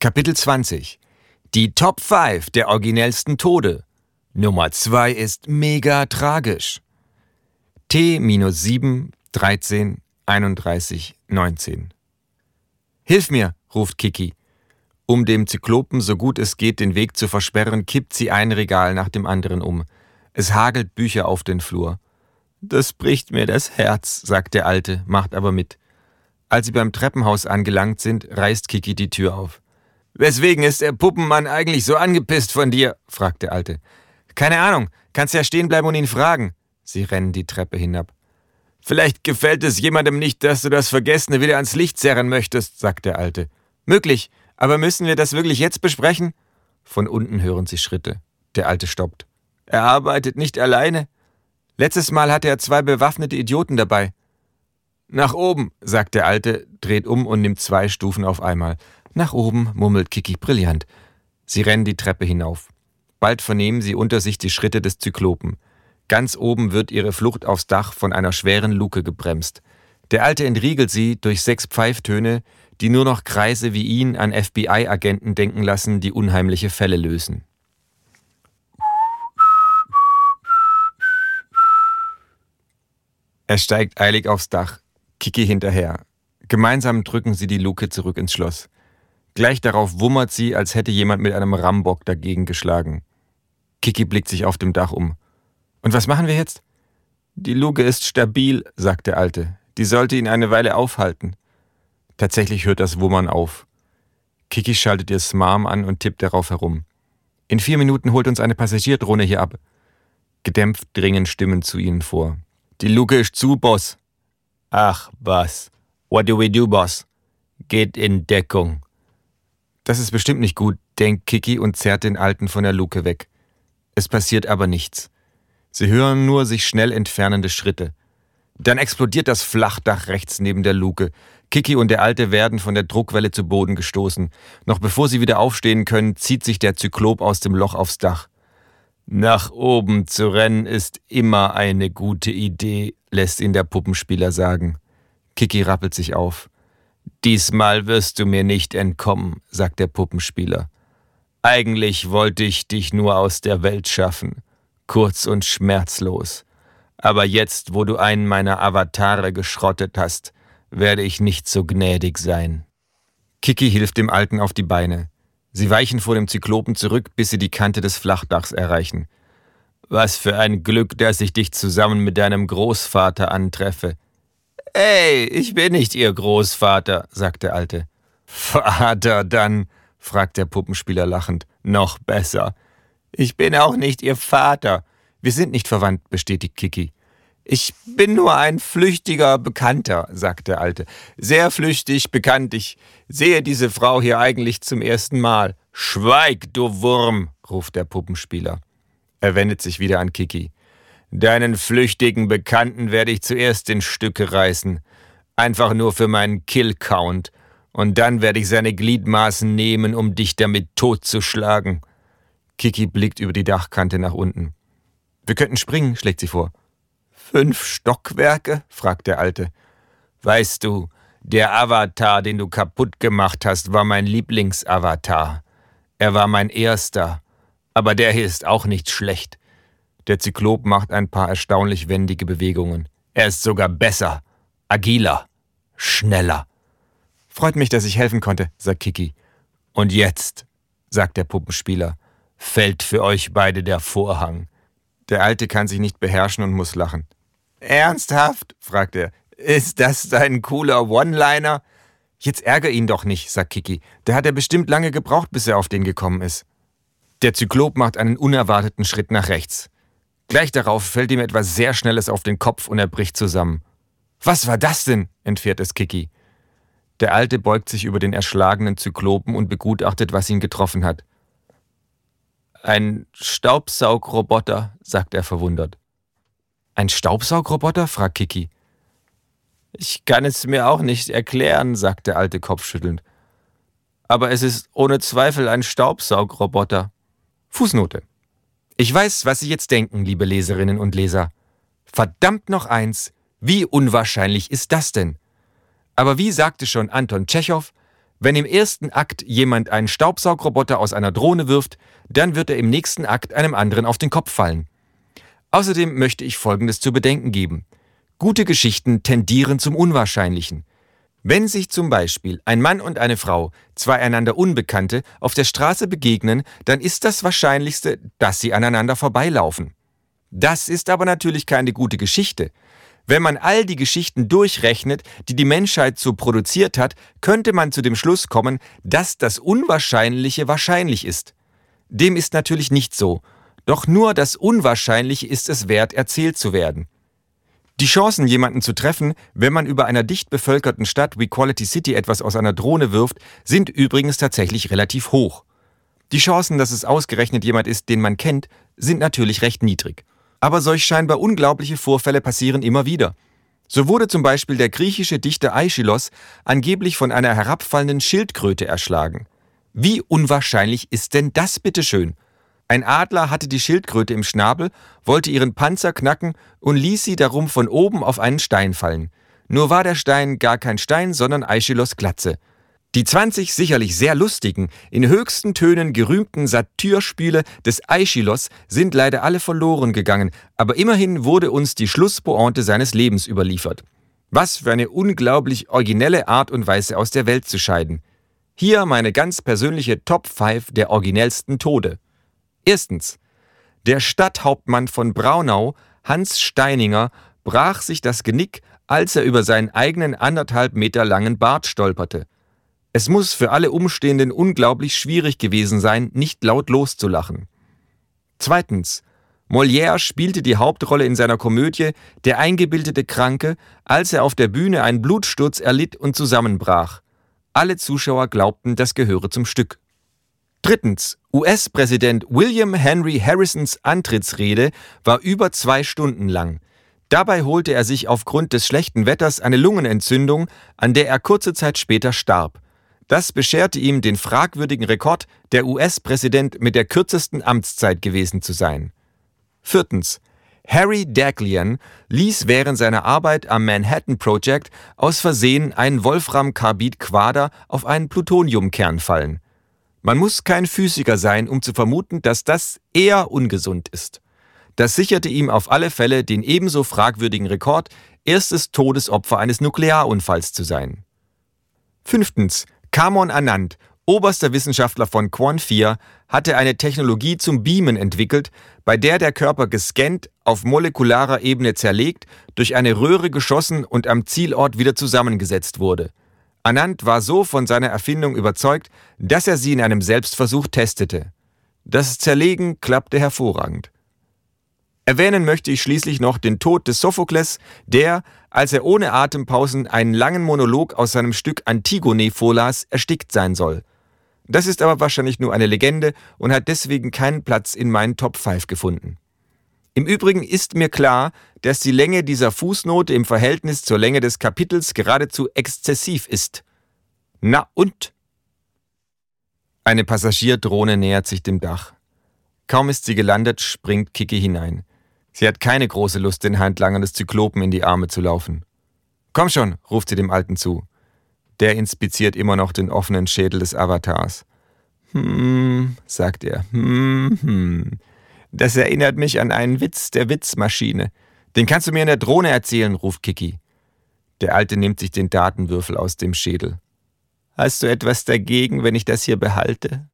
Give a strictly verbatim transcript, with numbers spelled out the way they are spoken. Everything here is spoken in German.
Kapitel zwanzig. Die Top fünf der originellsten Tode. Nummer zwei ist mega tragisch. T sieben, dreizehn, einunddreißig, neunzehn. Hilf mir, ruft Kiki. Um dem Zyklopen so gut es geht den Weg zu versperren, kippt sie ein Regal nach dem anderen um. Es hagelt Bücher auf den Flur. Das bricht mir das Herz, sagt der Alte, macht aber mit. Als sie beim Treppenhaus angelangt sind, reißt Kiki die Tür auf. »Weswegen ist der Puppenmann eigentlich so angepisst von dir?« fragt der Alte. »Keine Ahnung, kannst ja stehen bleiben und ihn fragen.« Sie rennen die Treppe hinab. »Vielleicht gefällt es jemandem nicht, dass du das Vergessene wieder ans Licht zerren möchtest«, sagt der Alte. »Möglich, aber müssen wir das wirklich jetzt besprechen?« Von unten hören sie Schritte. Der Alte stoppt. »Er arbeitet nicht alleine. Letztes Mal hatte er zwei bewaffnete Idioten dabei.« »Nach oben«, sagt der Alte, dreht um und nimmt zwei Stufen auf einmal. »Nach oben«, murmelt Kiki brillant. Sie rennen die Treppe hinauf. Bald vernehmen sie unter sich die Schritte des Zyklopen. Ganz oben wird ihre Flucht aufs Dach von einer schweren Luke gebremst. Der Alte entriegelt sie durch sechs Pfeiftöne, die nur noch Kreise wie ihn an F B I-Agenten denken lassen, die unheimliche Fälle lösen. Er steigt eilig aufs Dach, Kiki hinterher. Gemeinsam drücken sie die Luke zurück ins Schloss. Gleich darauf wummert sie, als hätte jemand mit einem Rambock dagegen geschlagen. Kiki blickt sich auf dem Dach um. »Und was machen wir jetzt?« »Die Luke ist stabil«, sagt der Alte. »Die sollte ihn eine Weile aufhalten.« Tatsächlich hört das Wummern auf. Kiki schaltet ihr Smarm an und tippt darauf herum. »In vier Minuten holt uns eine Passagierdrohne hier ab.« Gedämpft dringen Stimmen zu ihnen vor. »Die Luke ist zu, Boss.« »Ach, was? What do we do, Boss?« »Geht in Deckung.« Das ist bestimmt nicht gut, denkt Kiki und zerrt den Alten von der Luke weg. Es passiert aber nichts. Sie hören nur sich schnell entfernende Schritte. Dann explodiert das Flachdach rechts neben der Luke. Kiki und der Alte werden von der Druckwelle zu Boden gestoßen. Noch bevor sie wieder aufstehen können, zieht sich der Zyklop aus dem Loch aufs Dach. »Nach oben zu rennen ist immer eine gute Idee«, lässt ihn der Puppenspieler sagen. Kiki rappelt sich auf. »Diesmal wirst du mir nicht entkommen«, sagt der Puppenspieler. »Eigentlich wollte ich dich nur aus der Welt schaffen, kurz und schmerzlos. Aber jetzt, wo du einen meiner Avatare geschrottet hast, werde ich nicht so gnädig sein.« Kiki hilft dem Alten auf die Beine. Sie weichen vor dem Zyklopen zurück, bis sie die Kante des Flachdachs erreichen. »Was für ein Glück, dass ich dich zusammen mit deinem Großvater antreffe.« »Ey, ich bin nicht Ihr Großvater«, sagt der Alte. »Vater dann«, fragt der Puppenspieler lachend. »Noch besser. Ich bin auch nicht Ihr Vater. Wir sind nicht verwandt«, bestätigt Kiki. »Ich bin nur ein flüchtiger Bekannter«, sagt der Alte. »Sehr flüchtig, bekannt. Ich sehe diese Frau hier eigentlich zum ersten Mal.« »Schweig, du Wurm«, ruft der Puppenspieler. Er wendet sich wieder an Kiki. »Deinen flüchtigen Bekannten werde ich zuerst in Stücke reißen. Einfach nur für meinen Kill-Count. Und dann werde ich seine Gliedmaßen nehmen, um dich damit totzuschlagen.« Kiki blickt über die Dachkante nach unten. »Wir könnten springen«, schlägt sie vor. »Fünf Stockwerke?«, fragt der Alte. »Weißt du, der Avatar, den du kaputt gemacht hast, war mein Lieblingsavatar. Er war mein erster. Aber der hier ist auch nicht schlecht.« Der Zyklop macht ein paar erstaunlich wendige Bewegungen. »Er ist sogar besser, agiler, schneller.« »Freut mich, dass ich helfen konnte«, sagt Kiki. »Und jetzt«, sagt der Puppenspieler, »fällt für euch beide der Vorhang.« Der Alte kann sich nicht beherrschen und muss lachen. »Ernsthaft?«, fragt er. »Ist das dein cooler One-Liner?« »Jetzt ärger ihn doch nicht«, sagt Kiki. »Der hat er bestimmt lange gebraucht, bis er auf den gekommen ist.« Der Zyklop macht einen unerwarteten Schritt nach rechts. Gleich darauf fällt ihm etwas sehr Schnelles auf den Kopf und er bricht zusammen. »Was war das denn?«, entfährt es Kiki. Der Alte beugt sich über den erschlagenen Zyklopen und begutachtet, was ihn getroffen hat. »Ein Staubsaugroboter«, sagt er verwundert. »Ein Staubsaugroboter?«, fragt Kiki. »Ich kann es mir auch nicht erklären«, sagt der Alte kopfschüttelnd. »Aber es ist ohne Zweifel ein Staubsaugroboter.« Fußnote. Ich weiß, was Sie jetzt denken, liebe Leserinnen und Leser. Verdammt noch eins, wie unwahrscheinlich ist das denn? Aber wie sagte schon Anton Tschechow, Wenn im ersten Akt jemand einen Staubsaugroboter aus einer Drohne wirft, dann wird er im nächsten Akt einem anderen auf den Kopf fallen. Außerdem möchte ich Folgendes zu bedenken geben. Gute Geschichten tendieren zum Unwahrscheinlichen. Wenn sich zum Beispiel ein Mann und eine Frau, zwei einander Unbekannte, auf der Straße begegnen, dann ist das Wahrscheinlichste, dass sie aneinander vorbeilaufen. Das ist aber natürlich keine gute Geschichte. Wenn man all die Geschichten durchrechnet, die die Menschheit so produziert hat, könnte man zu dem Schluss kommen, dass das Unwahrscheinliche wahrscheinlich ist. Dem ist natürlich nicht so, doch nur das Unwahrscheinliche ist es wert, erzählt zu werden. Die Chancen, jemanden zu treffen, wenn man über einer dicht bevölkerten Stadt wie Quality City etwas aus einer Drohne wirft, sind übrigens tatsächlich relativ hoch. Die Chancen, dass es ausgerechnet jemand ist, den man kennt, sind natürlich recht niedrig. Aber solch scheinbar unglaubliche Vorfälle passieren immer wieder. So wurde zum Beispiel der griechische Dichter Aeschylos angeblich von einer herabfallenden Schildkröte erschlagen. Wie unwahrscheinlich ist denn das bitteschön? Ein Adler hatte die Schildkröte im Schnabel, wollte ihren Panzer knacken und ließ sie darum von oben auf einen Stein fallen. Nur war der Stein gar kein Stein, sondern Aeschylos' Glatze. Die zwanzig sicherlich sehr lustigen, in höchsten Tönen gerühmten Satyrspiele des Aeschylos sind leider alle verloren gegangen, aber immerhin wurde uns die Schlusspointe seines Lebens überliefert. Was für eine unglaublich originelle Art und Weise aus der Welt zu scheiden. Hier meine ganz persönliche Top fünf der originellsten Tode. Erstens. Der Stadthauptmann von Braunau, Hans Steininger, brach sich das Genick, als er über seinen eigenen anderthalb Meter langen Bart stolperte. Es muss für alle Umstehenden unglaublich schwierig gewesen sein, nicht laut loszulachen. Zweitens. Molière spielte die Hauptrolle in seiner Komödie Der eingebildete Kranke, als er auf der Bühne einen Blutsturz erlitt und zusammenbrach. Alle Zuschauer glaubten, das gehöre zum Stück. Drittens. U S-Präsident William Henry Harrisons Antrittsrede war über zwei Stunden lang. Dabei holte er sich aufgrund des schlechten Wetters eine Lungenentzündung, an der er kurze Zeit später starb. Das bescherte ihm den fragwürdigen Rekord, der U S-Präsident mit der kürzesten Amtszeit gewesen zu sein. Viertens. Harry Daghlian ließ während seiner Arbeit am Manhattan Project aus Versehen einen Wolframkarbid-Quader auf einen Plutoniumkern fallen. Man muss kein Physiker sein, um zu vermuten, dass das eher ungesund ist. Das sicherte ihm auf alle Fälle den ebenso fragwürdigen Rekord, erstes Todesopfer eines Nuklearunfalls zu sein. Fünftens. Kamon Anand, oberster Wissenschaftler von Quant vier, hatte eine Technologie zum Beamen entwickelt, bei der der Körper gescannt, auf molekularer Ebene zerlegt, durch eine Röhre geschossen und am Zielort wieder zusammengesetzt wurde. Anand war so von seiner Erfindung überzeugt, dass er sie in einem Selbstversuch testete. Das Zerlegen klappte hervorragend. Erwähnen möchte ich schließlich noch den Tod des Sophokles, der, als er ohne Atempausen einen langen Monolog aus seinem Stück Antigone vorlas, erstickt sein soll. Das ist aber wahrscheinlich nur eine Legende und hat deswegen keinen Platz in meinen Top fünf gefunden. Im Übrigen ist mir klar, dass die Länge dieser Fußnote im Verhältnis zur Länge des Kapitels geradezu exzessiv ist. Na und? Eine Passagierdrohne nähert sich dem Dach. Kaum ist sie gelandet, springt Kiki hinein. Sie hat keine große Lust, den Handlangern des Zyklopen in die Arme zu laufen. »Komm schon«, ruft sie dem Alten zu. Der inspiziert immer noch den offenen Schädel des Avatars. »Hm«, sagt er, »hm, hm. Das erinnert mich an einen Witz der Witzmaschine. Den kannst du mir in der Drohne erzählen«, ruft Kiki. Der Alte nimmt sich den Datenwürfel aus dem Schädel. »Hast du etwas dagegen, wenn ich das hier behalte?«